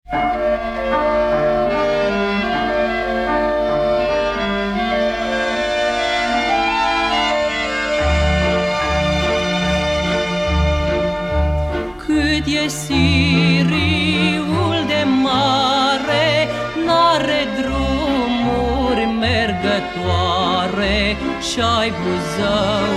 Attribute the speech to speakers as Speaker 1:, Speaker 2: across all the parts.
Speaker 1: Cât e Siriul de mare, n-are drumuri mergătoare și-ai Buzău,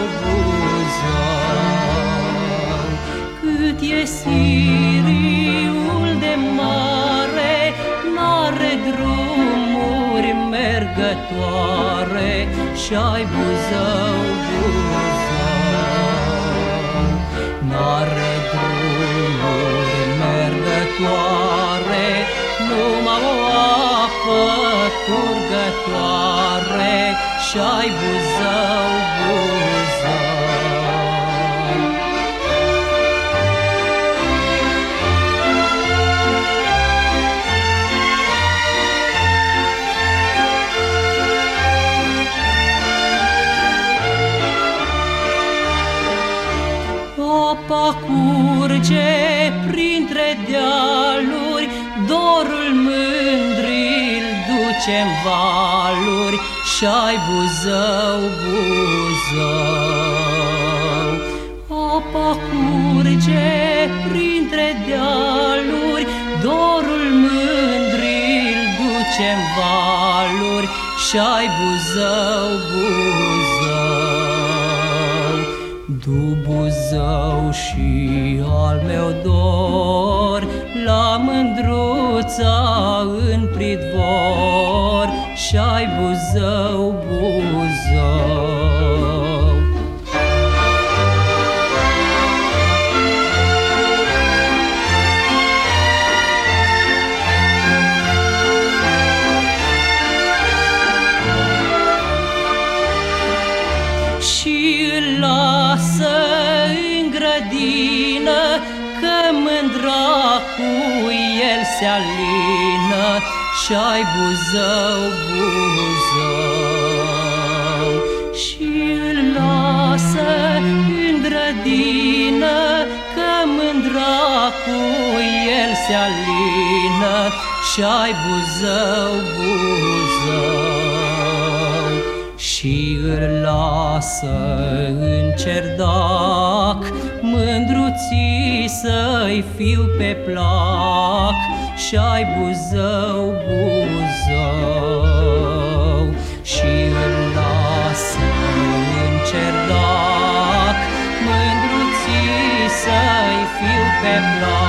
Speaker 1: Buzău. Cât e Siriul de mare, n-are drumuri mergătoare și-ai Buzău, Buzău. N-are drumuri mergătoare, numai o apă curgătoare și-ai Buzău, Buzău. Apa curge printre dealuri, dorul mândri-l duce-n valuri și-ai Buzău, Buzău. Apa curge printre dealuri, dorul mândri-l duce-n valuri și-ai Buzău, Buzău. Du Buzău și al meu dor la mândruța în pridvor și-ai Buzău, Buzău. Și îl lasă în grădină, că mândra cu el se alină și-ai Buzău, Buzău. Și îl lasă în grădină, că mândra cu el se alină și-ai Buzău, Buzău. Și îl lasă în cerdac, mândruții să-i fiu pe plac și-ai Buzău, Buzău. Și îl lasă în cerdac, mândruții să-i fiu pe plac